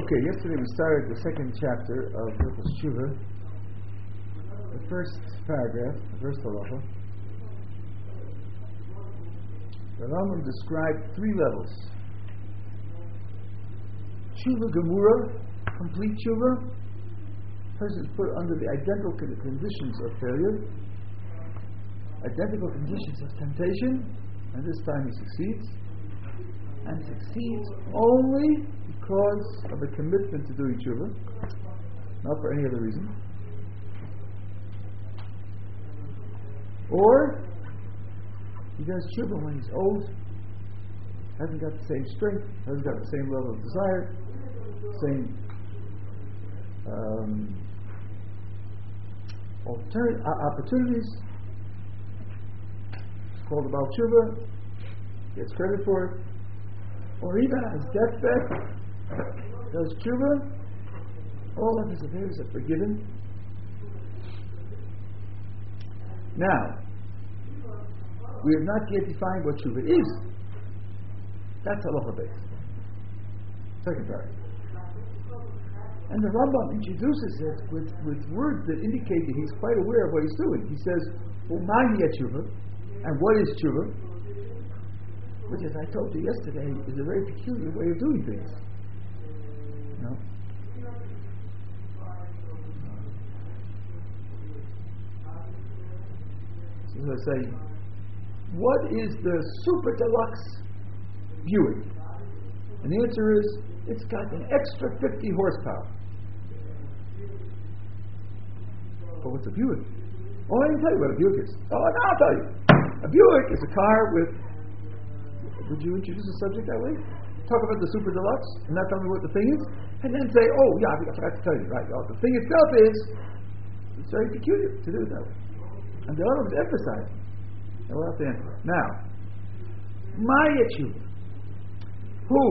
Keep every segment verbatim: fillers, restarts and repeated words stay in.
Okay, yesterday we started the second chapter of Hilchos Tshuva. The first paragraph, the first halacha. The Rambam described three levels. Tshuva Gemura, complete Tshuva. Person is put under the identical conditions of failure, identical conditions of temptation, and this time he succeeds. And succeeds only because of a commitment to doing tshuva, not for any other reason. Or he does tshuva when he's old, hasn't got the same strength, hasn't got the same level of desire, same um, altern- uh, opportunities. It's called about tshuva, gets credit for it. Or even on his deathbed, does tshuva, all of his affairs are forgiven. Now, we have not yet defined what tshuva is. That's halacha base. Second paragraph. And the Rambam introduces it with, with words that indicate that he's quite aware of what he's doing. He says, well, mahi tshuva, and what is tshuva? Which, as I told you yesterday, is a very peculiar way of doing things. No? So I say, what is the super deluxe Buick? And the answer is, it's got an extra fifty horsepower. But what's a Buick? Oh, I didn't tell you what a Buick is. Oh, no, I'll tell you. A Buick is a car with... Would you introduce the subject that way? Talk about the super deluxe and not tell me what the thing is, and then say, "Oh, yeah, I forgot to tell you." Right? Well, the thing itself is it's very peculiar to do it that way, and the other was emphasized. And we'll have to answer. Now, my tshuva, who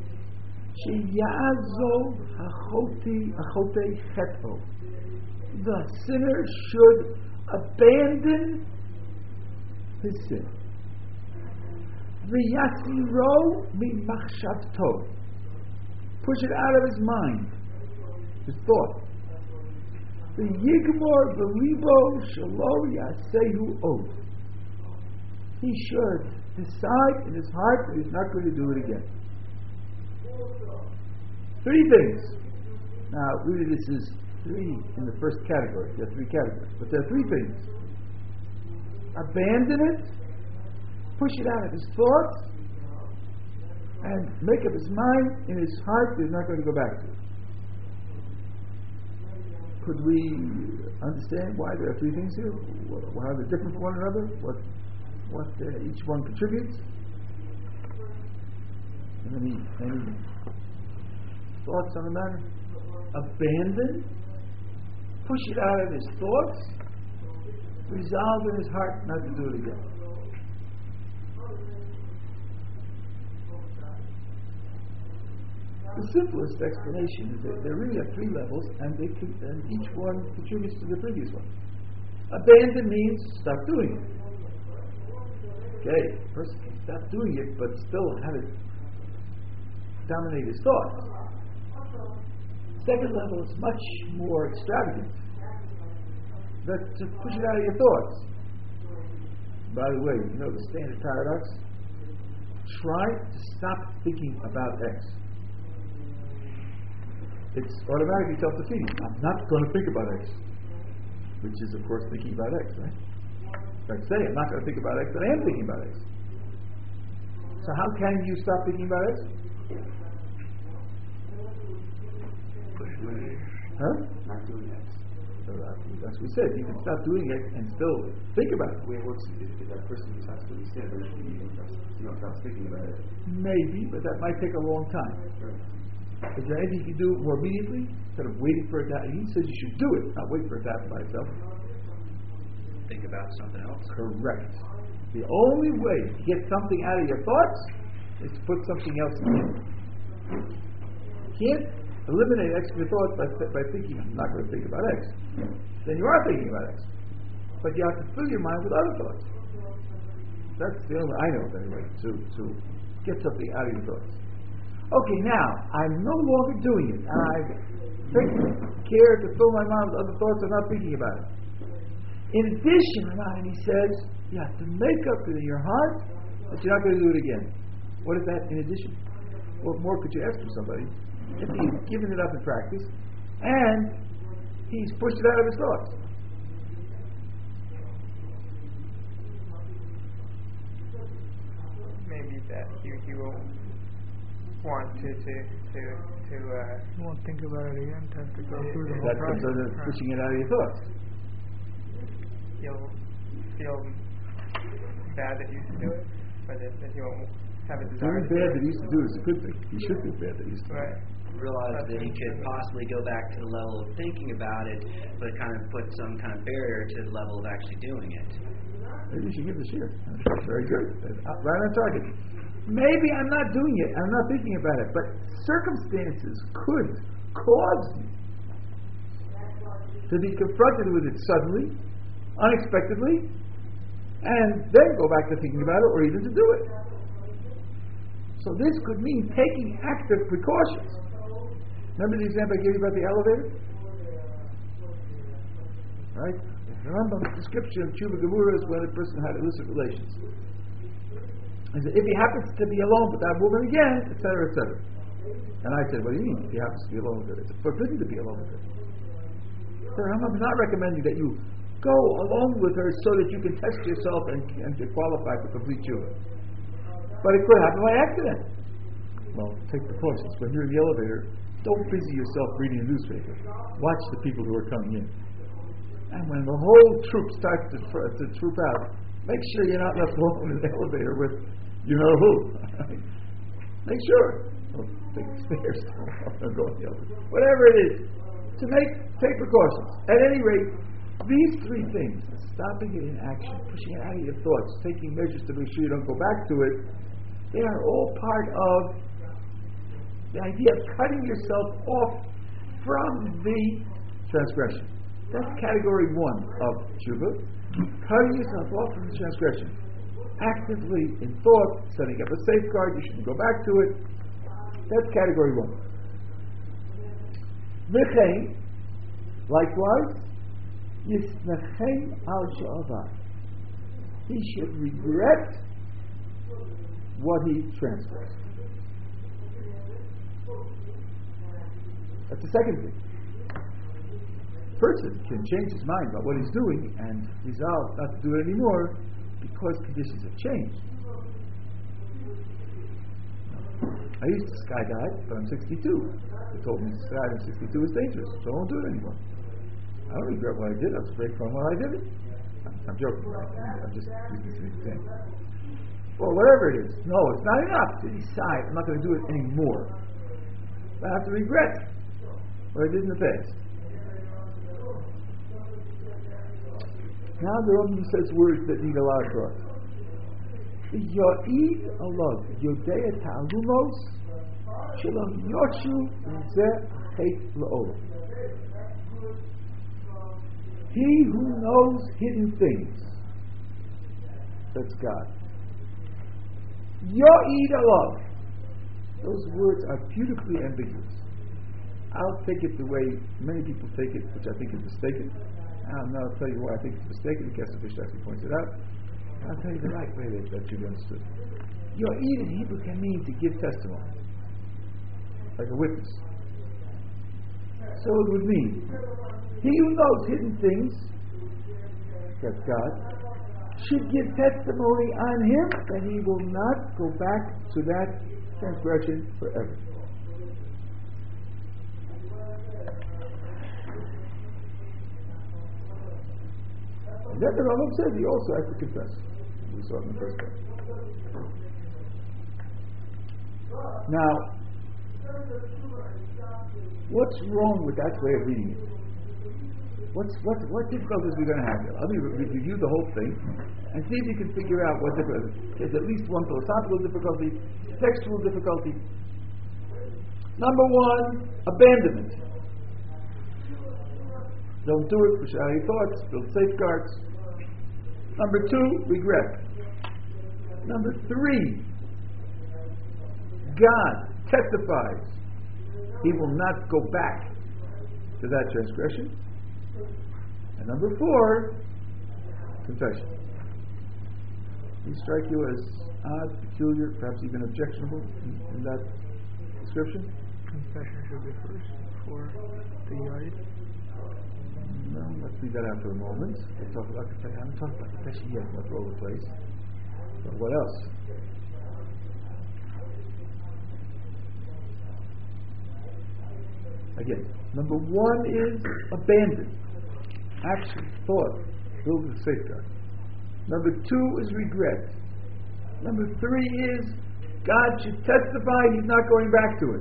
sheyazo hachoti achotei cheto, the sinner should abandon his sin. V'yasiro mimachshavto, push it out of his mind, his thought. V'yigmor v'libo shelo yasehu od, he should decide in his heart that he's not going to do it again. Three things. Now, really, this is three in the first category. There are three categories, but there are three things. Abandon it. Push it out of his thoughts and make up his mind in his heart that he's not going to go back to it. Could we understand why there are three things here? How they're different from one another? What what uh, each one contributes? Any, any thoughts on the matter? Abandon, push it out of his thoughts, resolve in his heart not to do it again. The simplest explanation is that there really are three levels, and, they can, and each one contributes to the previous one. Abandon means stop doing it. Okay, a person can stop doing it, but still have it dominate his thoughts. Second level is much more extravagant. But to push it out of your thoughts. By the way, you know the standard paradox? Try to stop thinking about X. It's automatically self-defeating. I'm not going to think about X, which is, of course, thinking about X, right? If I say I'm not going to think about X, then I am thinking about X. So how can you stop thinking about X? Huh? Not doing X. So that's what we said. You can stop doing X and still think about it. The way it works is if that person who has to understand, eventually you know, stops thinking about it. Maybe, but that might take a long time. Right. Is there anything you can do more immediately instead of waiting for it to happen? He says you should do it, not wait for it to happen by itself. Think about something else. Correct. The only way to get something out of your thoughts is to put something else in. You can't eliminate X from your thoughts by, by thinking, I'm not going to think about X. Then you are thinking about X. But you have to fill your mind with other thoughts. That's the only way I know of anyway, to, to get something out of your thoughts. Okay, now, I'm no longer doing it. I've taken care to fill my mind with other thoughts. I'm not thinking about it. In addition, Ramban, he says, you have to make up in your heart that you're not going to do it again. What is that in addition? What more could you ask from somebody if he's given it up in practice and he's pushed it out of his thoughts? Maybe that he, he will want to to to, to uh, You won't think about it again. Have to go through the whole That's process. that's pushing it out of your thoughts. he'll feel bad that he used to do it, or that, that he won't have a desire. Doing bad that he used to do is a good thing. He should do bad that he used to do. Right. Realize that he could possibly go back to the level of thinking about it, but kind of put some kind of barrier to the level of actually doing it. Maybe you should give the share. That's very good. That's right on target. Maybe I'm not doing it. I'm not thinking about it. But circumstances could cause you to be confronted with it suddenly, unexpectedly, and then go back to thinking about it, or even to do it. So this could mean taking active precautions. Remember the example I gave you about the elevator? Right? Remember the description of Tshuva Gemura is when a person had illicit relations. He said, if he happens to be alone with that woman again, et cetera, et cetera. And I said, what do you mean if he happens to be alone with her? It's forbidden to be alone with her. So I'm not recommending that you go alone with her so that you can test yourself and, and qualify for complete Tshuva. But it could happen by accident. Well, take precautions. When you're in the elevator, don't busy yourself reading a newspaper. Watch the people who are coming in. And when the whole troop starts to, to troop out, make sure you're not left alone in the elevator with you know who. Make sure. Don't take the stairs. Don't go in the elevator. Whatever it is. To make, take precautions. At any rate, these three things, stopping it in action, pushing it out of your thoughts, taking measures to make sure you don't go back to it, they are all part of the idea of cutting yourself off from the transgression. That's category one of tshuva. Cutting yourself off from the transgression. Actively in thought, setting up a safeguard, you shouldn't go back to it. That's category one. V'chein, likewise, yisnachem al she'avar. He should regret what he transgressed. That's the second thing. A person can change his mind about what he's doing and resolve not to do it anymore because conditions have changed. I used to skydive, but I'm sixty-two. They told me to skydive at sixty-two is dangerous, so I won't do it anymore. I don't regret what I did. I was afraid from what I did it. I'm, I'm joking, right? I'm just using this as an example. Well, whatever it is. No, it's not enough to decide I'm not going to do it anymore. I have to regret what I did in the past. Now the Rambam says words that need a lot of thought. Yo'id alav yodei ta'alumos shalom yoshu zeh chet la'olam. He who knows hidden things, that's God. Yo'id alav. Those words are beautifully ambiguous. I'll take it the way many people take it, which I think is mistaken. And I'll tell you why I think it's mistaken. Kesef Ish actually points it out. And I'll tell you the right way that, that should be understood. Yo'id in Hebrew can mean to give testimony, like a witness. So it would mean, he who knows hidden things, that's God, should give testimony on him that he will not go back to that transgression forever. And then the Rambam says he also has to confess. We saw it in the first part. Now, what's wrong with that way of reading it? What's, what, what difficulties are we going to have here? Let me re- review the whole thing and see if you can figure out what difficulty. There's at least one philosophical difficulty, textual difficulty. Number one, abandonment. Don't do it, push out your thoughts, build safeguards. Number two, regret. Number three, God testifies he will not go back to that transgression. And number four, confession. They strike you as odd, peculiar, perhaps even objectionable in, in that description? Confession should be first before the yard. No, let's leave that out for a moment. We'll talk about confession. I haven't talked about confession yet. That's all over the place. But what else? Again, number one is abandon. Action, thought, build a safeguard. Number two is regret. Number three is God should testify he's not going back to it.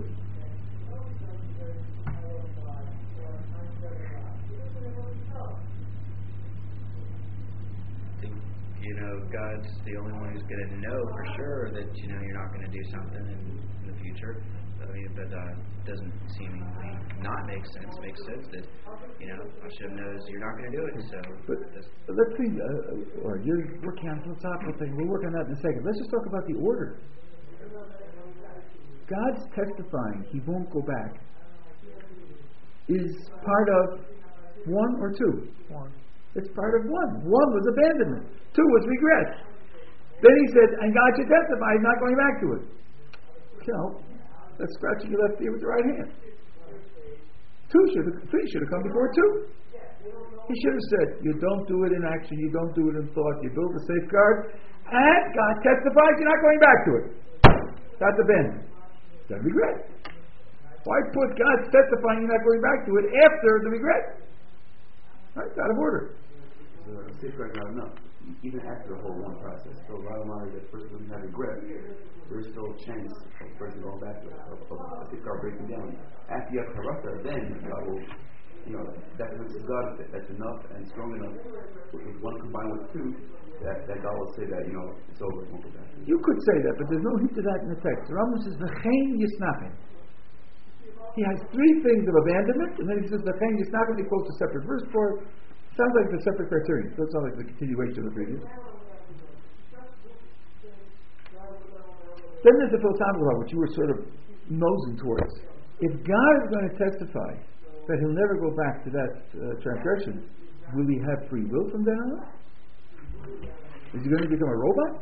You know, God's the only one who's going to know for sure that, you know, you're not going to do something in, in the future. I mean, but uh, doesn't seemingly not make sense. Makes sense that, you know, Hashem knows you're not going to do it. So, but, but let's see. Uh, or you're working on a philosophical thing. We'll work on that in a second. Let's just talk about the order. God's testifying he won't go back is part of one or two. One. It's part of one. One was abandonment. Two was regret. Then he said, and God should testify he's not going back to it. You know, that's scratching your left ear with the right hand. Two should have, three should have come before two. He should have said, you don't do it in action, you don't do it in thought, you build a safeguard, and God testifies you're not going back to it. That's abandonment. That's regret. Why put God testifying you're not going back to it after the regret? Right? It's out of order. The safeguard is not enough. Even after the whole one process. So bottom line is that person doesn't have regret, there's still a chance of the person going back to it, of, of the safeguard breaking down. After you have character, then God will, you know, that is God that's enough and strong enough with one combined with two, that, that God will say that, you know, it's over, it won't go back. You could say that, but there's no hint of that in the text. The Rambam says, V'chein yisnachem. He has three things of abandonment, and then he says, V'chein yisnachem, he quotes a separate verse for it. Sounds like the separate criterion. Doesn't sound like the continuation of the previous. Then there's the philosophical part, which you were sort of nosing towards. If God is going to testify that he'll never go back to that uh, transgression, will he have free will from then on? Is he going to become a robot?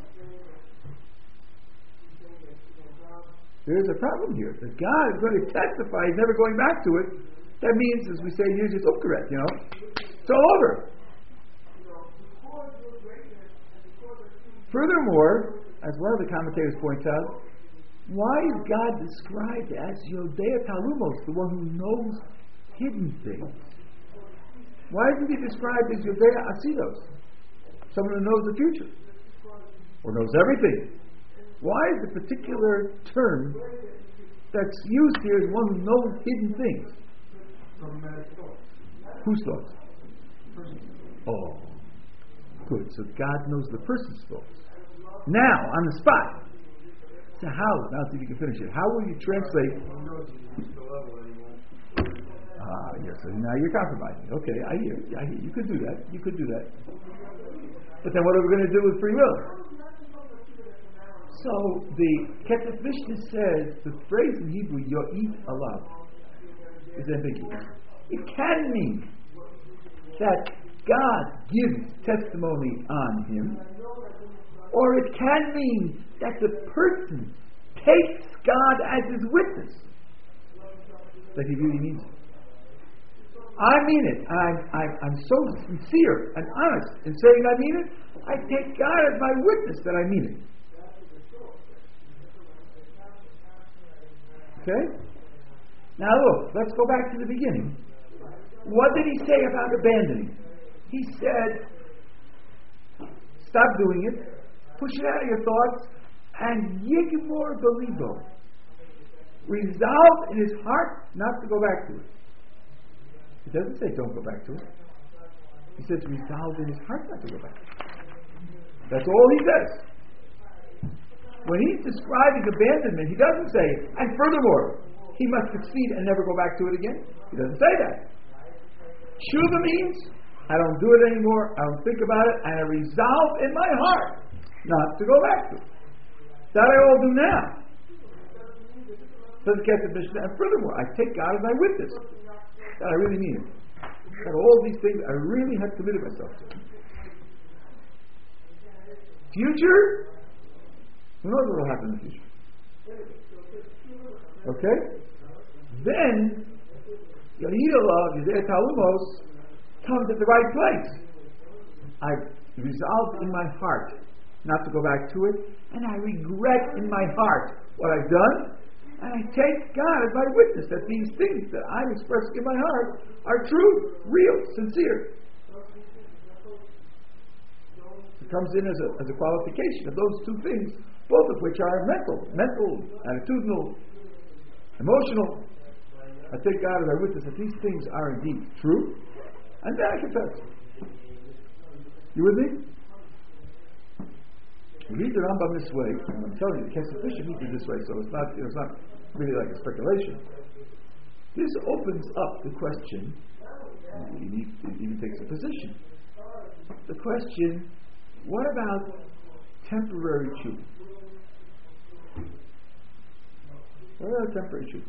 There's a problem here. If God is going to testify he's never going back to it, that means, as we say in Yiddish, it's correct, you know? It's all over. Furthermore, as one of the commentators points out, why is God described as Yodea Talumos, the one who knows hidden things? Why isn't he described as Yodea Asidos, someone who knows the future or knows everything? Why is the particular term that's used here as one who knows hidden things? Whose thoughts? Oh, good. So God knows the person's thoughts. Now, on the spot. So how? Now see if you can finish it. How will you translate? Ah, yes. So now you're compromising. Okay, I hear. I hear. You could do that. You could do that. But then what are we going to do with free will? So the Ketef Mishnah says the phrase in Hebrew "yo'it alav" is ambiguous. It can mean that God gives testimony on him, or it can mean that the person takes God as his witness that he really means it. I mean it. I'm, I'm, I'm so sincere and honest in saying I mean it. I take God as my witness that I mean it. Okay? Now look, let's go back to the beginning. What did he say about abandoning? He said, stop doing it, push it out of your thoughts, and yigmor belibo. Resolve in his heart not to go back to it. He doesn't say don't go back to it. He says resolve in his heart not to go back. That's all he says. When he's describing abandonment, he doesn't say, and furthermore, he must succeed and never go back to it again. He doesn't say that. Tshuva means, I don't do it anymore, I don't think about it, and I resolve in my heart not to go back to it. That I all do now. Says the Kesef Mishnah, and furthermore, I take God as my witness that I really mean it. That all these things I really have committed myself to. Future, who knows what will happen in the future? Okay? Then, Yahidallah, Yizeh Talumos, comes at the right place. I've resolved in my heart not to go back to it, and I regret in my heart what I've done, and I take God as my witness that these things that I'm expressing in my heart are true, real, sincere. It comes in as a, as a qualification of those two things, both of which are mental, mental, attitudinal, emotional. I take God as my witness that these things are indeed true, and then I confess. You with me? We read the Rambam this way, and I'm telling you, the Kesef Mishnah reads it this way, so it's not, you know, it's not really like a speculation. This opens up the question, and you need, it even takes a position. The question, what about temporary tshuva? What about temporary tshuva?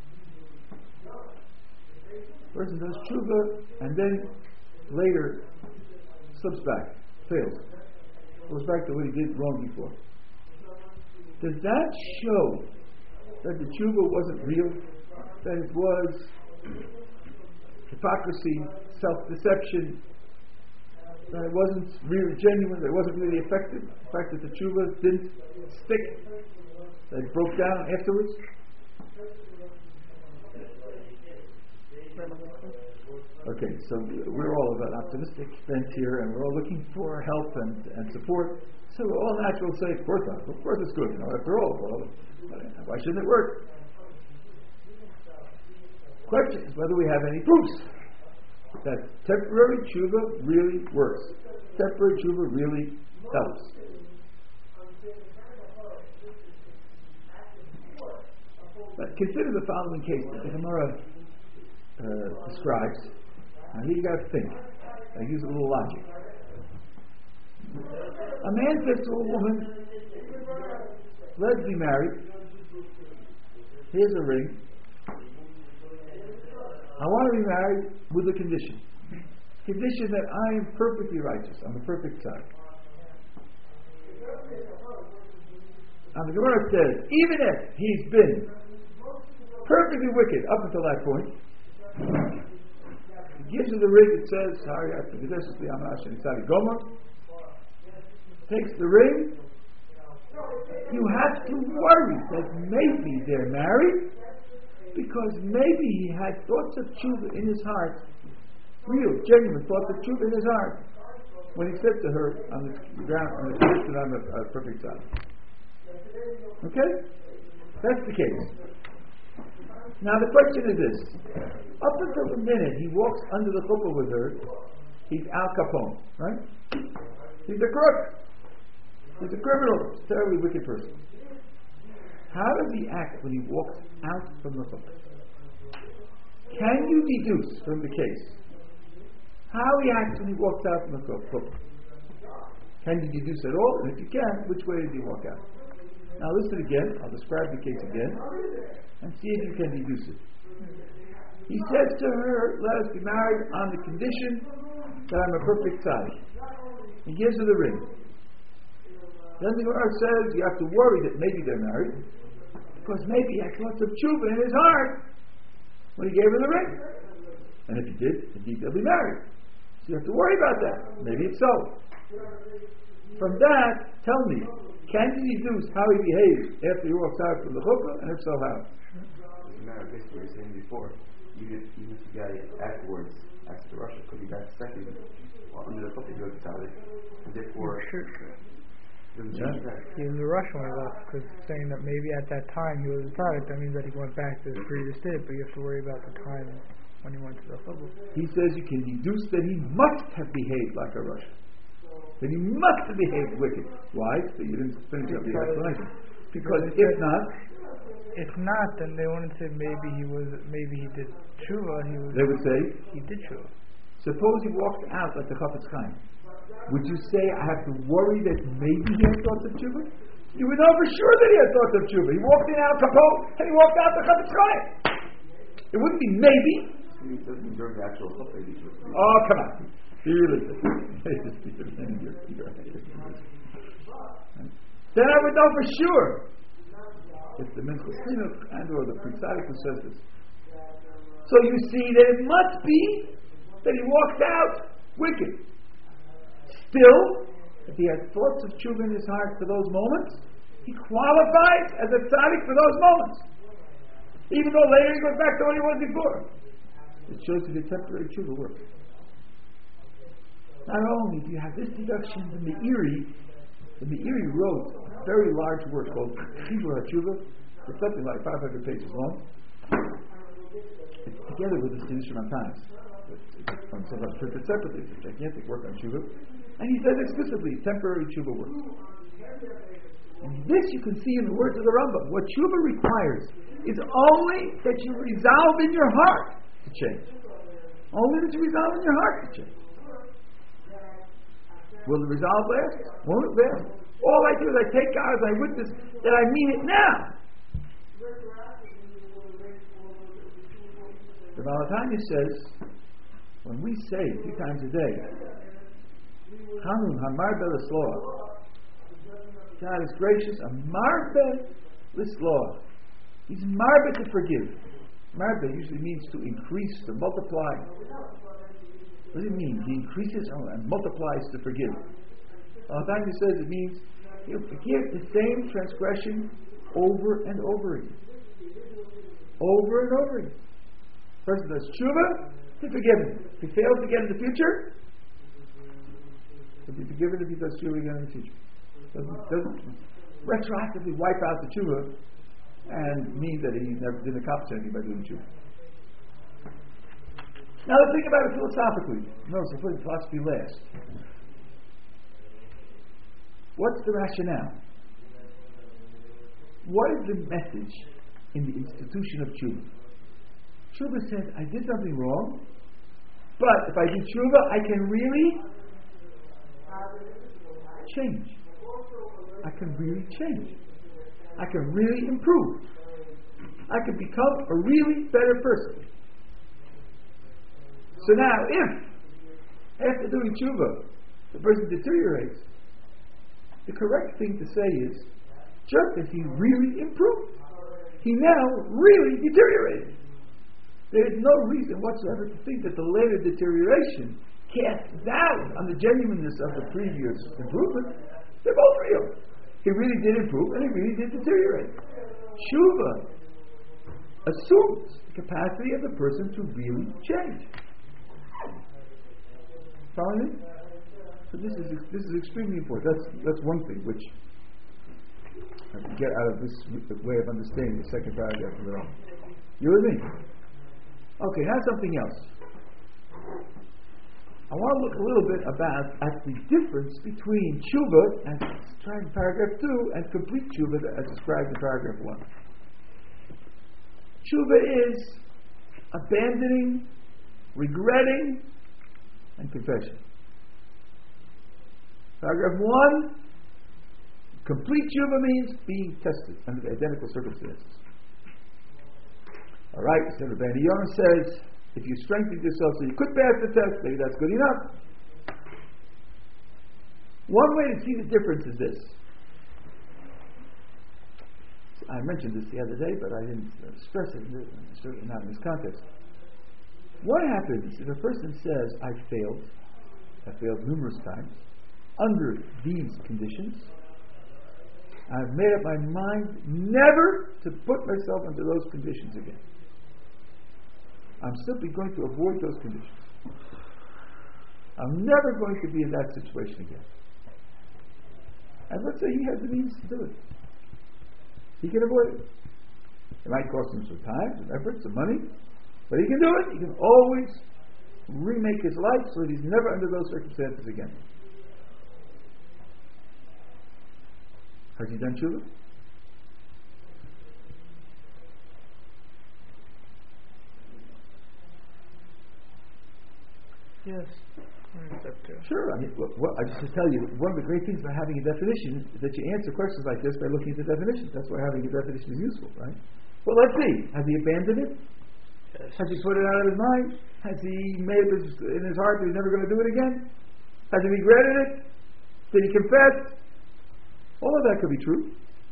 Person does tshuva and then later slips back, fails, goes back to what he did wrong before. Does that show that the tshuva wasn't real? That it was hypocrisy, self-deception, that it wasn't really genuine, that it wasn't really effective? The fact that the tshuva didn't stick, that it broke down afterwards? Okay, so we're all of an optimistic bent here, and we're all looking for help and, and support. So we're all natural to say, of course not. Of course it's good. You know, after all, well, why shouldn't it work? Question is whether we have any proofs that temporary tshuva really works. Temporary tshuva really helps. But consider the following case that the Gemara uh, describes. Now here you got to think. I use a little logic. A man says to a woman, let's be married. Here's a ring. I want to be married with a condition. Condition that I am perfectly righteous. I'm a perfect son. Now the Gemara says, even if he's been perfectly wicked up until that point, he gives her the ring. It says, "Sorry, I have to do this." Takes the ring. You have to worry that maybe they're married, because maybe he had thoughts of tshuva in his heart, real, genuine thoughts of tshuva in his heart, when he said to her on the ground, on the condition that I'm a, a perfect son. Okay, that's the case. Now the question is this: up until the minute he walks under the chuppah with her, he's Al Capone, right? He's a crook. He's a criminal, a terribly wicked person. How does he act when he walks out from the chuppah? Can you deduce from the case how he acts when he walks out from the chuppah? Can you deduce at all? And if you can, which way does he walk out? Now listen again. I'll describe the case again and see if you can deduce it. He says to her, let us be married on the condition that I'm a perfect tzaddik. He gives her the ring. Then the Gemara says you have to worry that maybe they're married, because maybe he had lots of tshuva in his heart when he gave her the ring. And if he did, indeed they'll be married. So you have to worry about that. Maybe it's so. From that, tell me, can you deduce how he behaves after he walks out from the chuppah, and if so, how? Doesn't matter. Basically, what you were saying before, even if, even if the guy afterwards acts to Russia, could be back second, while under the chuppah he goes to Saudi, and therefore Sure. doesn't Yeah. change that. He was a Russian when he left, because saying that maybe at that time he was a product, that means that he went back to his previous state, but you have to worry about the time when he went to the chuppah. He says you can deduce that he must have behaved like a Russian. That he must have behaved wicked. Why? So you didn't finish up the explanation. Because if not, if not, then they wouldn't say maybe he was, maybe he did tshuva. He was. they would say, he did tshuva. suppose he walked out like the Chafetz Chaim. Would you say I have to worry that maybe he had thoughts of tshuva? You would know for sure that he had thoughts of tshuva. He walked in Al Capone and he walked out the Chafetz Chaim. It wouldn't be maybe. He doesn't deserve the actual chupah. Oh, come on. Seriously. Then I would know for sure. It's the Minchas Chinuch and or the Pritzadik who says this. So you see that it must be that he walked out wicked. Still, if he had thoughts of tshuva in his heart for those moments, he qualifies as a tzaddik for those moments. Even though later he goes back to what he was before. It shows you the temporary tshuva works. Not only do you have this deduction, the Meiri, the Meiri wrote a very large work called Chibur HaTshuva. It's something like five hundred pages long. It's together with the Sidush Montanis. From sometimes printed separately. It's a gigantic work on tshuva. And he says explicitly, temporary tshuva works. And this you can see in the words of the Rambam. What tshuva requires is only that you resolve in your heart to change. Only that you resolve in your heart to change. Will the resolve last? Won't it last? All I do is I take God as I witness that I mean it now. The Baal HaTanya says, when we say three times a day, Chanun Hamar Be'Lisloah, God is gracious, Amar Be'Lisloah. He's Marbe to forgive. Marbe usually means to increase, to multiply. What does it mean? He increases and multiplies to forgive. Baal HaTanya says it means he'll forgive the same transgression over and over again. Over and over again. Person does tshuva, to forgive him. If he fails again in the future, he'll be forgiven if he does tshuva again in the future. Doesn't, doesn't retroactively wipe out the tshuva and mean that he never didn't accomplish anything by doing tshuva. Now let's think about it philosophically. Notice I'm putting philosophy last. What's the rationale? What is the message in the institution of tshuva? Tshuva says, I did something wrong, but if I do tshuva, I can really change. I can really change. I can really improve. I can become a really better person. So now, if after doing tshuva, the person deteriorates, the correct thing to say is, just as he really improved, he now really deteriorated. There is no reason whatsoever to think that the later deterioration casts doubt on the genuineness of the previous improvement. They're both real. He really did improve and he really did deteriorate. Tshuva assumes the capacity of the person to really change. Follow me? So this is this is extremely important. That's that's one thing which I can get out of this way of understanding the second paragraph of the Rambam. You with me? Okay, now something else. I want to look a little bit about at the difference between tshuva, as described in paragraph two, and complete tshuva, as described in paragraph one. Tshuva is abandoning, regretting, and confession. Paragraph one, complete tshuva means being tested under the identical circumstances. All right, so the Bani Yonah says, if you strengthen yourself so you could pass the test, maybe that's good enough. One way to see the difference is this. I mentioned this the other day, but I didn't stress it, certainly not in this context. What happens if a person says, I failed, I failed numerous times, under these conditions, I've made up my mind never to put myself under those conditions again. I'm simply going to avoid those conditions. I'm never going to be in that situation again. And let's say he has the means to do it. He can avoid it. It might cost him some time, some effort, some money, but he can do it. He can always remake his life so that he's never under those circumstances again. Has he done tshuva? Yes. It's a to. Sure. I mean, well, well, I just to tell you, one of the great things about having a definition is that you answer questions like this by looking at the definition. That's why having a definition is useful, right? Well, let's see. Has he abandoned it? Yes. Has he put it out of his mind? Has he made up his, in his heart that he's never going to do it again? Has he regretted it? Did he confess? All of that could be true.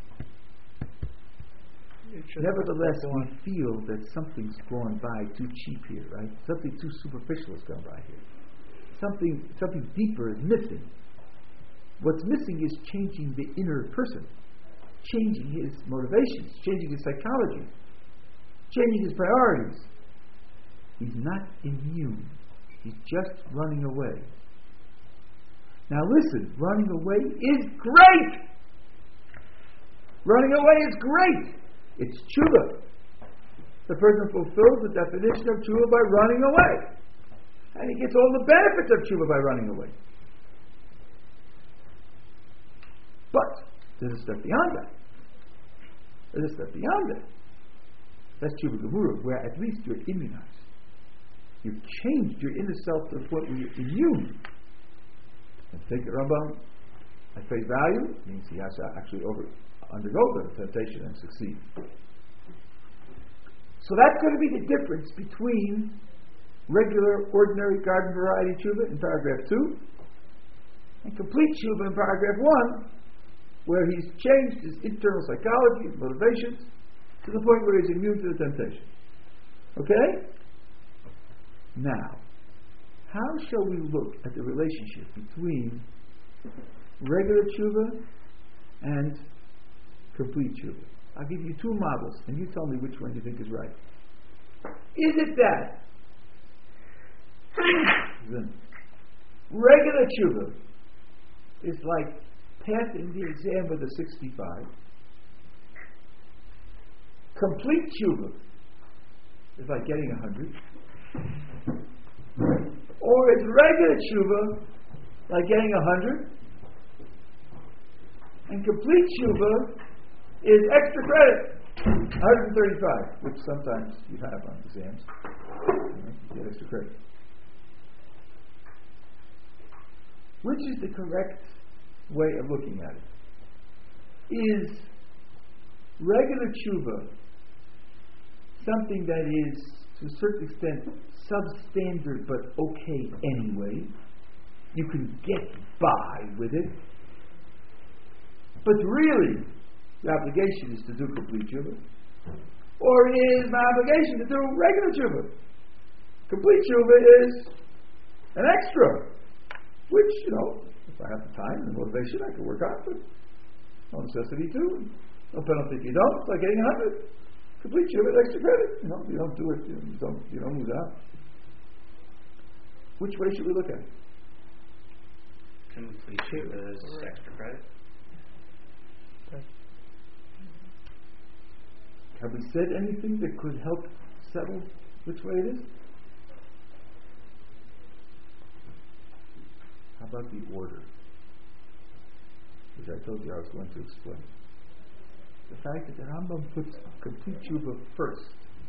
Nevertheless, we feel that something's gone by too cheap here, right? Something too superficial has gone by here. Something, something deeper is missing. What's missing is changing the inner person, changing his motivations, changing his psychology, changing his priorities. He's not immune. He's just running away. Now listen, running away is great! Running away is great! It's tshuva. The person fulfills the definition of tshuva by running away. And he gets all the benefits of tshuva by running away. But there's a step beyond that. There's a step beyond that. That's tshuva gemura, where at least you're immunized. You've changed your inner self to the point where you're immune. And take the Rambam at face value, means he has to actually over, undergo the temptation and succeed. So that's going to be the difference between regular, ordinary, garden variety tshuva in paragraph two and complete tshuva in paragraph one, where he's changed his internal psychology, his motivations, to the point where he's immune to the temptation. Okay? Now, how shall we look at the relationship between regular tshuva and complete tshuva? I'll give you two models, and you tell me which one you think is right. Is it that regular tshuva is like passing the exam with a sixty-five? Complete tshuva is like getting a hundred? Or is regular tshuva like getting a hundred? And complete tshuva is extra credit, one hundred thirty-five, which sometimes you have on exams. You get extra credit. Which is the correct way of looking at it? Is regular tshuva something that is, to a certain extent, substandard but okay anyway? You can get by with it. But really, the obligation is to do complete tshuva, or it is my obligation to do regular tshuva. Complete tshuva is an extra, which, you know, if I have the time and the motivation, I can work on, but no necessity to. No penalty if you don't. It's like getting a hundred. Complete tshuva is extra credit. You know, you don't do it, you don't, you don't lose out. Which way should we look at it? Complete tshuva is extra credit. Have we said anything that could help settle which way it is? How about the order, which I told you I was going to explain? The fact that the Rambam puts complete tshuva first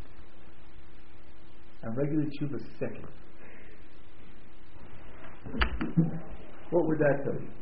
and regular tshuva second. What would that tell you?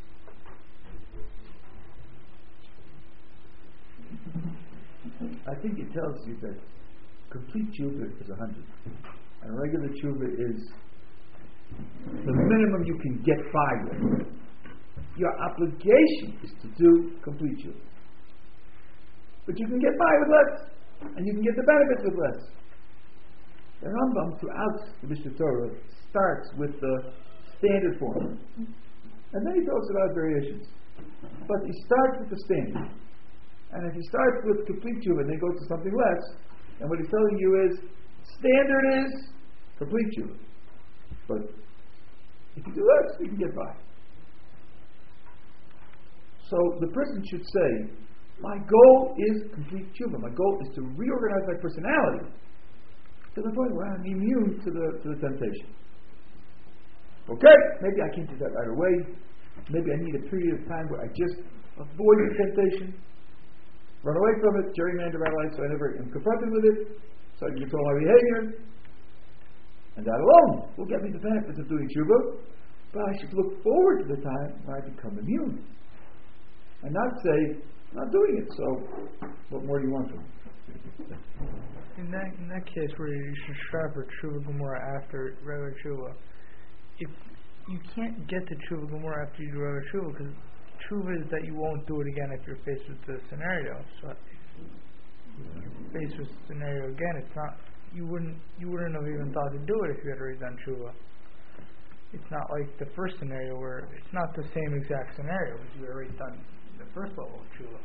I think it tells you that complete tshuva is a hundred, and regular tshuva is the minimum you can get by with. Your obligation is to do complete tshuva, but you can get by with less, and you can get the benefits with less. The Rambam throughout the Mishnah Torah starts with the standard form, and then he talks about variations. But he starts with the standard. And if he starts with complete tshuva and then goes to something less, and what he's telling you is, standard is complete tshuva. But if you do less, you can get by. So the person should say, my goal is complete tshuva. My goal is to reorganize my personality to the point where I'm immune to the, to the temptation. Okay, maybe I can't do that right away. Maybe I need a period of time where I just avoid the temptation, run away from it, gerrymander my life so I never am confronted with it, so I can control my behavior. And that alone will get me the benefits of doing tshuva. But I should look forward to the time when I become immune. And not say, I'm not doing it, so what more do you want from me? In that in that case where you should strive for Tshuva Gemura after regular Tshuva, if you can't get to Tshuva Gemura after you do regular Tshuva, because Tshuva is that you won't do it again if you're faced with the scenario. So if you're faced with the scenario again, it's not you wouldn't you wouldn't have even thought to do it if you had already done Tshuva. It's not like the first scenario where it's not the same exact scenario because you had already done the first level of Tshuva.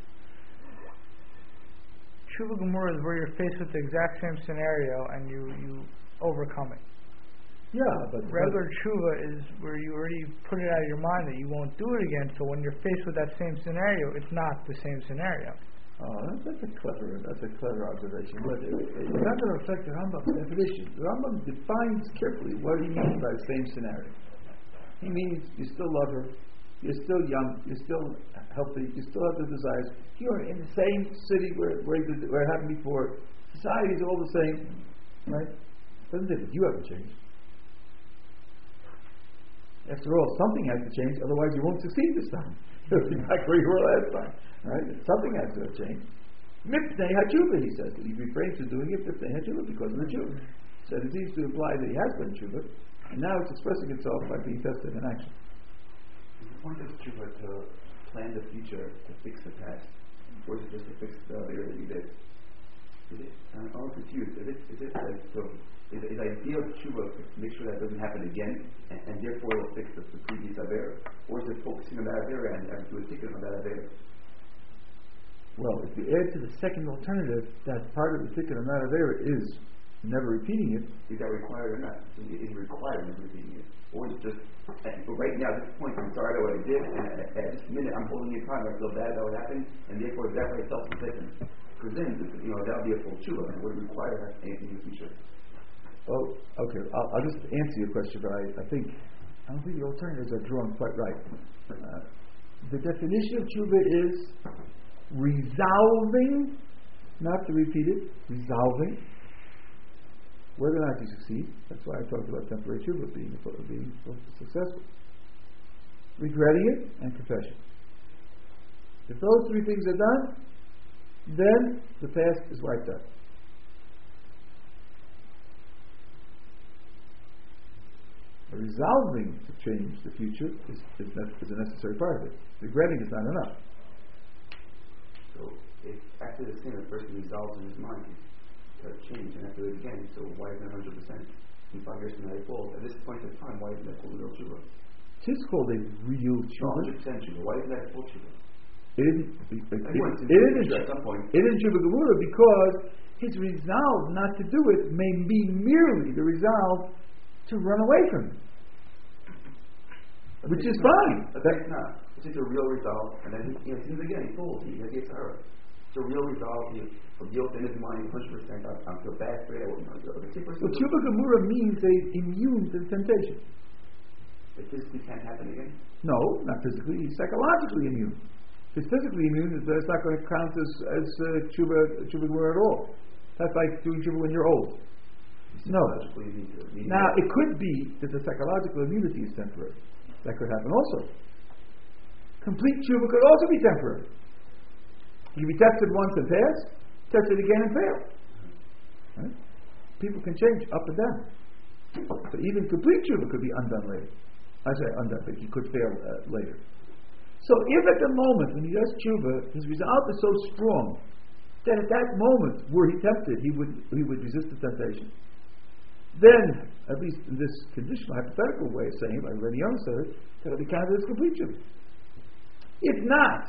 Tshuva Gemura is where you're faced with the exact same scenario and you, you overcome it. Yeah, but regular Tshuva is where you already put it out of your mind that you won't do it again, so when you're faced with that same scenario, it's not the same scenario. Oh, that's a clever, that's a clever observation. But it, it's not going to affect the Rambam's definition. The Rambam defines carefully what he means by the same scenario. He means you still love her, you're still young, you're still healthy, you still have the desires. You're in the same city where where, where it happened before. Society is all the same, right? Doesn't it? You haven't changed. After all, something has to change, otherwise you won't succeed this time. You'll be back where you were last time. Right? Something has to have changed. Mipnei hatshuva, he says, that he refrains from doing it mipnei hatshuva because of the tshuva. So it seems to imply that he has done tshuva, and now it's expressing itself by being tested in action. Is the point of tshuva to plan the future, to fix the past, or is it just to fix the error that you did? Is it, I'm all confused. Is it, is it uh, so? Is, is the idea of tshuva to make sure that doesn't happen again, and, and therefore it'll fix the, the previous avera, or is it focusing on that avera and having to do a ticket on that avera? Well, if you add to the second alternative that part of the ticket on that avera is never repeating it, is that required or not? Is it required never repeating it, or is it just but right now at this point I'm sorry about what I did, and at, at this minute I'm holding you time. I feel bad about what happened, and therefore that's why self-inflicted. Because then, you know, that would be a full tshuva, and it would require anything in the future. Oh, okay. I'll, I'll just answer your question, but I, I think I don't think the alternatives are drawn quite right. Uh, the definition of tshuva is resolving, not to repeat it, resolving, whether or not you succeed. That's why I talked about temporary tshuva being being successful. Regretting it and confession. If those three things are done, then the past is wiped out. Resolving to change the future is, is, ne- is a necessary part of it. Regretting is not enough. So, if after the sin, a person resolves in his mind to change and after it again, so why isn't it one hundred percent? In five years from now, he falls. At this point in time, why isn't that called real tshuva? It is called a real No, tshuva. one hundred percent tshuva. Why isn't that full tshuva? It isn't. It, it, Everyone it, seems it to isn't. be at some point. It isn't tshuva gemura because his resolve not to do it may be merely the resolve to run away from it, which is fine. But that's not. It's just a real resolve, and then he, you know, he sins again. He falls. He has the error. It's a real resolve. He has guilt in his mind, one hundred percent. I feel bad for it. I wouldn't want to do it. Well, tshuva gemura means a immune to temptation. It physically can't happen again. No, not physically. He's psychologically immune. If it's physically immune, it's not going to count as as uh, tshuva tshuva gemura at all. That's like doing tshuva when you're old. No. Now it could be that the psychological immunity is temporary. That could happen also. Complete tshuva could also be temporary. You be tested once and pass, tested again and fail. Right? People can change up and down. So even complete tshuva could be undone later. I say undone, but he could fail uh, later. So if at the moment when he does tshuva, his resolve is so strong that at that moment, were he tempted, he would he would resist the temptation. Then, at least in this conditional hypothetical way of saying it, like Reni Young said it, that it'll be counted as complete tshuva. If not,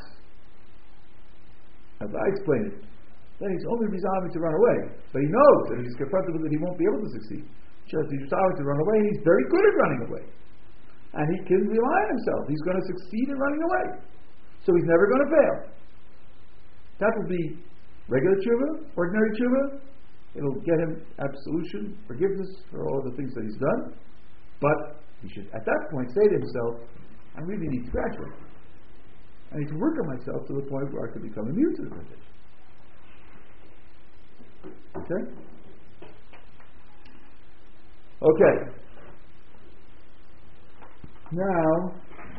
as I explained it, then he's only resolving to run away. But he knows that if he's confronted with it, he won't be able to succeed. Just he's resolving to run away, he's very good at running away. And he can rely on himself. He's going to succeed in running away. So he's never going to fail. That will be regular tshuva, ordinary tshuva. It'll get him absolution, forgiveness for all the things that he's done. But he should, at that point, say to himself, I really need to graduate. I need to work on myself to the point where I can become immune to the temptation. Okay? Okay. Now,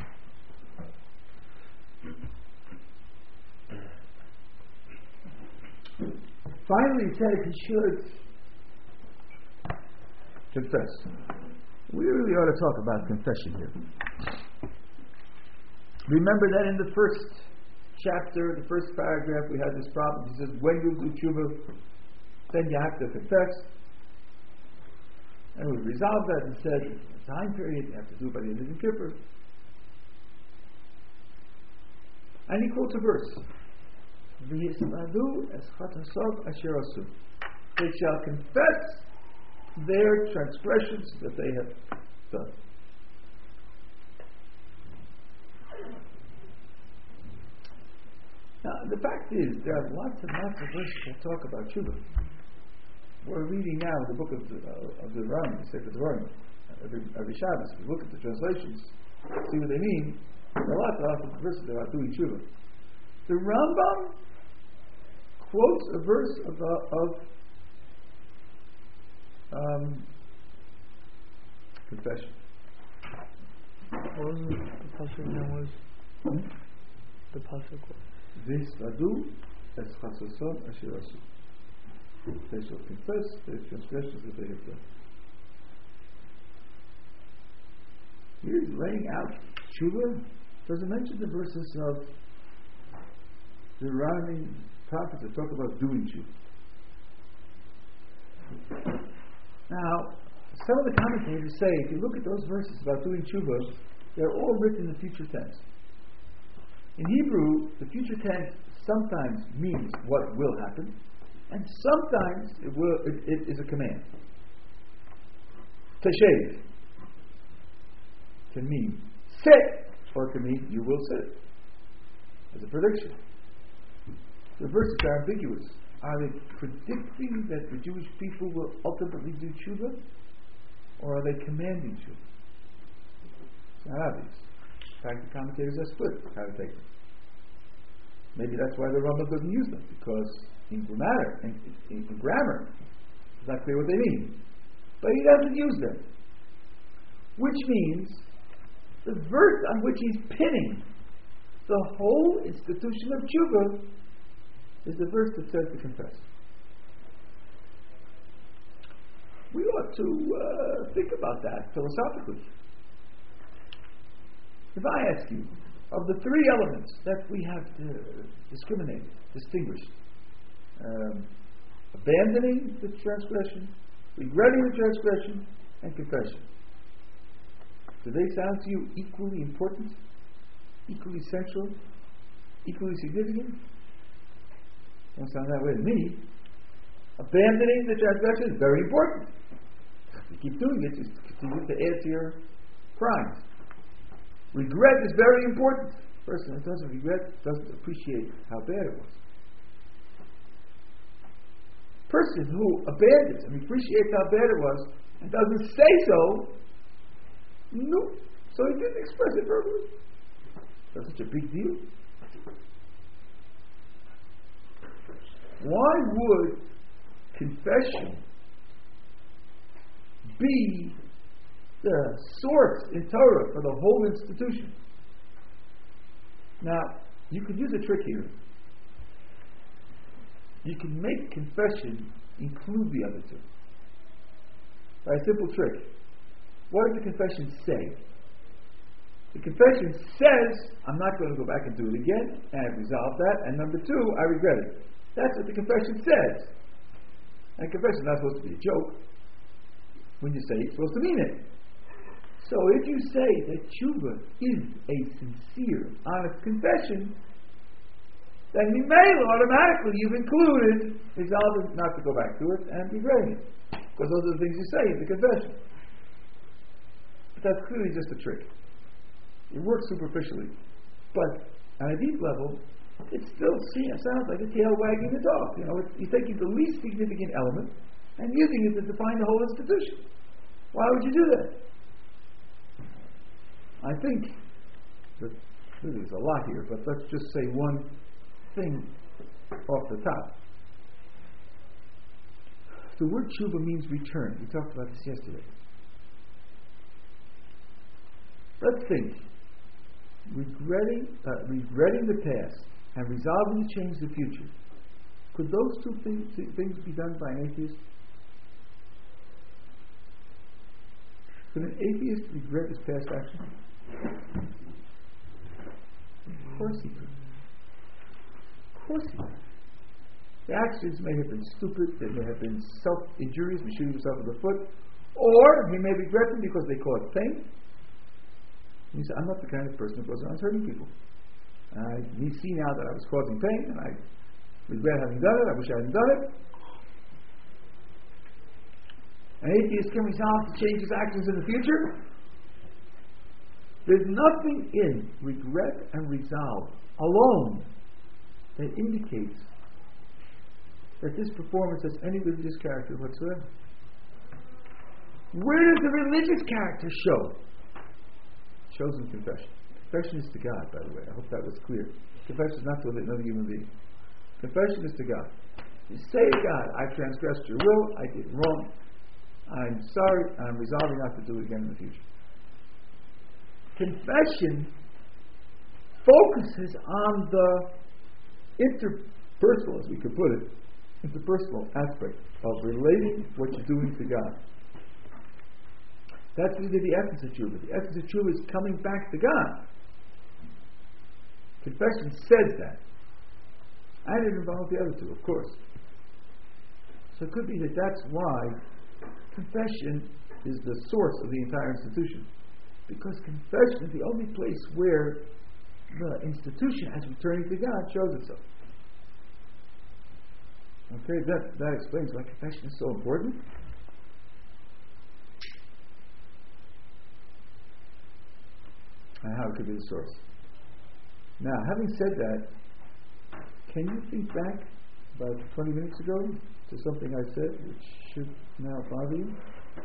finally, he said he should confess. We really ought to talk about confession here. Remember that in the first chapter, the first paragraph, we had this problem. He says, when you do tshuva, then you have to confess. And we resolved that and said, time period, you have to do it by the end of the Kippur. And he quotes a verse. They shall confess their transgressions that they have done. Now, the fact is, there are lots and lots of verses that talk about tshuva. We're reading now the book of the, uh, of the Rambam, the Sefer Devarim, every, every Shabbos. If you look at the translations, see what they mean. There are lots and lots of verses about doing tshuva. The Rambam quotes a verse of, uh, of um, confession. What was the pasuk that was? Hmm? The pasuk was. This adu es chasoson asher asu. They shall confess their transgressions that they have done. Here he's laying out tshuva. Doesn't mention the verses of the Deuteronomy prophets that talk about doing tshuva. Now, some of the commentators say if you look at those verses about doing tshuva, they're all written in the future tense. In Hebrew, the future tense sometimes means what will happen, and sometimes it will it, it is a command. Teshev can mean sit, or it can mean you will sit, as a prediction. The verses are ambiguous. Are they predicting that the Jewish people will ultimately do tshuva, or are they commanding tshuva? It's not obvious. In fact, the commentators are split how to take them. Maybe that's why the Rambam doesn't use them, because in grammar, in, in, in grammar, it's not clear what they mean. But he doesn't use them, which means the verse on which he's pinning the whole institution of tshuva is the verse that says to confess. We ought to uh, think about that philosophically. If I ask you, of the three elements that we have uh, discriminated, distinguished, um, abandoning the transgression, regretting the transgression, and confession, do they sound to you equally important, equally central, equally significant? Don't sound that way to me. Abandoning the transgression is very important. If you keep doing it, you continue to add to your crimes. Regret is very important. The person that doesn't regret doesn't appreciate how bad it was. Person who abandons and appreciates how bad it was and doesn't say so, no. So he didn't express it verbally. That's such a big deal. Why would confession be the source in Torah for the whole institution? Now, you could use a trick here. You can make confession include the other two. By a simple trick. What does the confession say? The confession says, I'm not going to go back and do it again, and I've resolved that, and number two, I regret it. That's what the confession says. And confession is not supposed to be a joke. When you say it, it's supposed to mean it. So if you say that tshuva is a sincere, honest confession, then you may automatically you've included resolving not to go back to it and regretting it. Because those are the things you say in the confession. But that's clearly just a trick. It works superficially. But on a deep level, it still sounds like a tail wagging the dog. You know, it's, you're taking the least significant element and using it to define the whole institution. Why would you do that? I think that there's a lot here, but let's just say one thing off the top. The word tshuva means return. We talked about this yesterday. Let's think. Regretting, uh, regretting the past and resolving to change the future. Could those two things, things be done by an atheist? Could an atheist regret his past action? Of course he could. Of course he could. The actions may have been stupid, they may have been self-injurious, shooting himself in the foot, or he may regret them because they caused pain. And he said, I'm not the kind of person who goes around hurting people. I see now that I was causing pain, and I regret having done it. I wish I hadn't done it. An atheist can resolve to change his actions in the future. There's nothing in regret and resolve alone that indicates that this performance has any religious character whatsoever. Where does the religious character show? It shows in confession. Confession is to God, by the way. I hope that was clear. Confession is not to another human being. Confession is to God. You say to God, I transgressed your will, I did wrong, I'm sorry, and I'm resolving not to do it again in the future. Confession focuses on the interpersonal, as we could put it, interpersonal aspect of relating what you're doing to God. That's really the essence of tshuva. The essence of tshuva is coming back to God. Confession says that. And it involves the other two, of course. So it could be that that's why confession is the source of the entire institution. Because confession is the only place where the institution, as returning to God, shows itself. Okay, that, that explains why confession is so important. And how it could be the source. Now, having said that, can you think back about twenty minutes ago to something I said which should now bother you?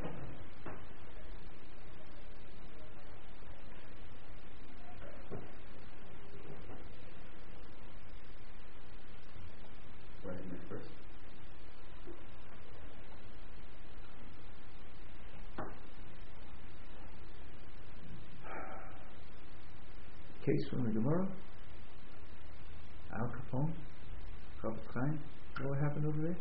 Case from the Gemara, Al Capone, Chofetz Chaim. You know what happened over there?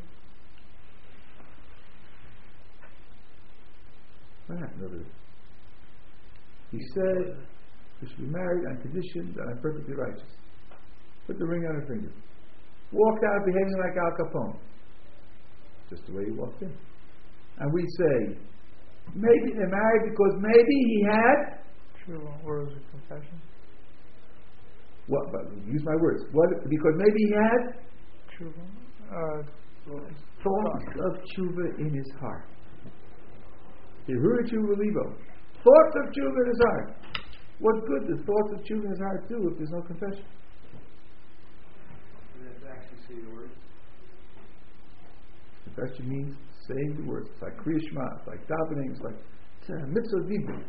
What happened over there? He said we should be married on condition that I'm perfectly righteous. Put the ring on her finger. Walked out behaving like Al Capone. Just the way he walked in. And we say, maybe they're married because maybe he had. True. Or was it confession? What? But use my words. What? Because maybe he had True. Uh, thoughts of tshuva in his heart. Thoughts of tshuva in his heart. What good does thoughts of tshuva in his heart do if there's no confession? That's actually say the words. Confession means saying the words. It's like Kriya Shema. It's like davening. It's like it's a mitzvah dibur.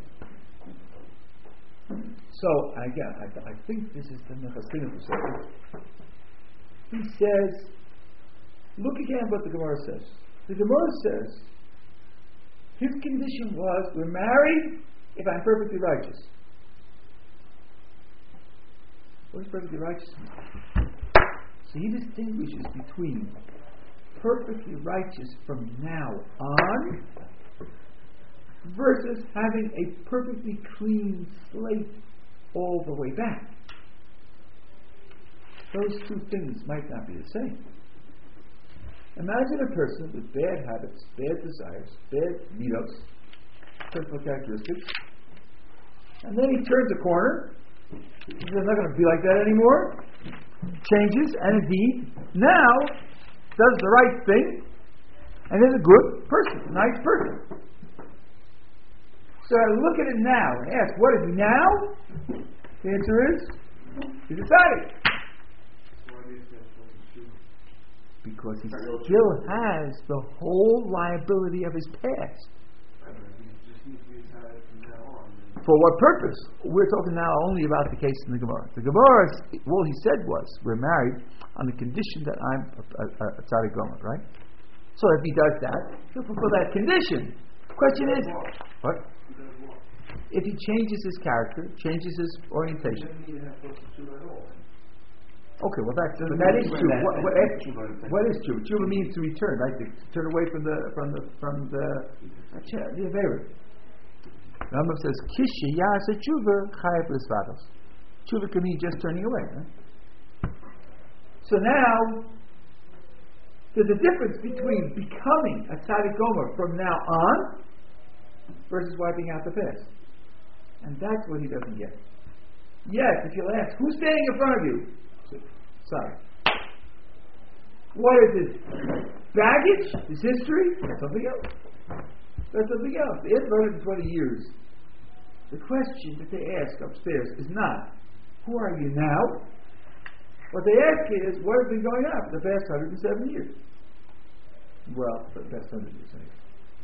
So again, I, I think this is the Nechasidim who says. He says, look again what the Gemara says. The Gemara says, his condition was, we're married if I'm perfectly righteous. What does perfectly righteous mean? So he distinguishes between perfectly righteous from now on versus having a perfectly clean slate all the way back. Those two things might not be the same. Imagine a person with bad habits, bad desires, bad midos, personal characteristics, and then he turns a corner. He says, I'm not going to be like that anymore. Changes, and indeed, now does the right thing, and is a good person, a nice person. So I look at it now and ask, what is he now? The answer is, he decided. Because he still has the whole liability of his past. For what purpose? We're talking now only about the case in the Gemara. The Gemara, all he said was, we're married on the condition that I'm a, a, a tzaddik gomer, right? So if he does that, he'll fulfill that condition. The question is, what? if he changes his character, changes his orientation. Okay, well that but that is true. What, what, what is true? Tshuva means to return, right? To turn away from the from the from the the Avera. Rambam says, "Kishi yasa tshuva chayav l'svados." Tshuva can mean just turning away. Right? So now, there's a difference between becoming a tzaddik gomer from now on versus wiping out the past, and that's what he doesn't get. Yes, if you'll ask, who's standing in front of you? Sorry. What is this? Baggage? Is history? That's something else. That's something else. In one hundred twenty years, the question that they ask upstairs is not, who are you now? What they ask is, what has been going on for the past one hundred seven years? Well, for the past one hundred years, anyway.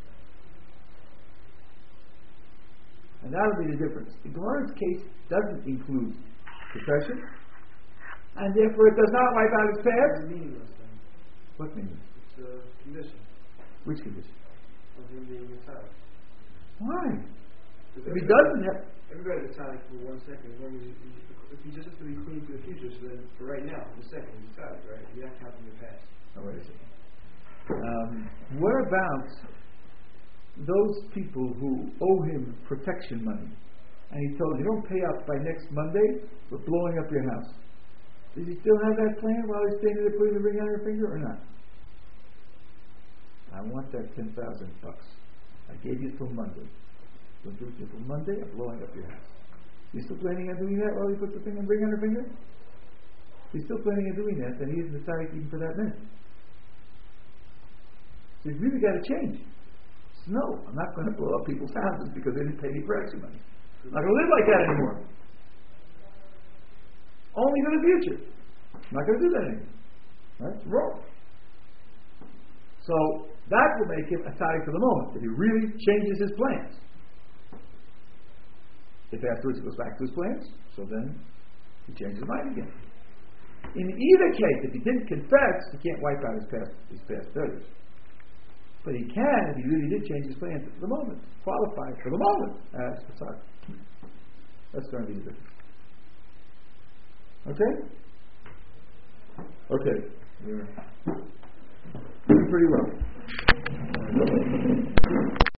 And that'll be the difference. The Gemara's case doesn't include confession, and therefore it does not wipe out his past. It's meaningless then. What meaning? It's a condition. Which condition? Of him being a tzaddik. Why? If he doesn't have... Everybody's a tzaddik for one second. As long as he, if he just has to be clean for the future, so then for right now, in a second, he's a tzaddik, right? You're not counting your past. Oh, wait a second. Um, what about those people who owe him protection money, and he told you, don't pay up by next Monday, we're blowing up your house? Does he still have that plan while he's standing there putting the ring on your finger or not? I want that ten thousand bucks. I gave you till Monday. Don't do it till Monday, I'm blowing up your house. He's still planning on doing that while he puts the thing and ring on her finger? He's still planning on doing that, then he isn't decided even for that minute. So he's really got to change. No, I'm not going to blow up people's houses because they didn't pay me protection money. I'm not going to live like that anymore. Only for the future. I'm not going to do that anymore. Right? It's wrong. So that will make him a tzaddik for the moment, if he really changes his plans. If afterwards he goes back to his plans, so then he changes his mind again. In either case, if he didn't confess, he can't wipe out his past his past failures. But he can, if he really did change his plans for the moment, qualify for the moment as a tzaddik. That's going to be the difference. Okay? Okay. We're doing pretty well.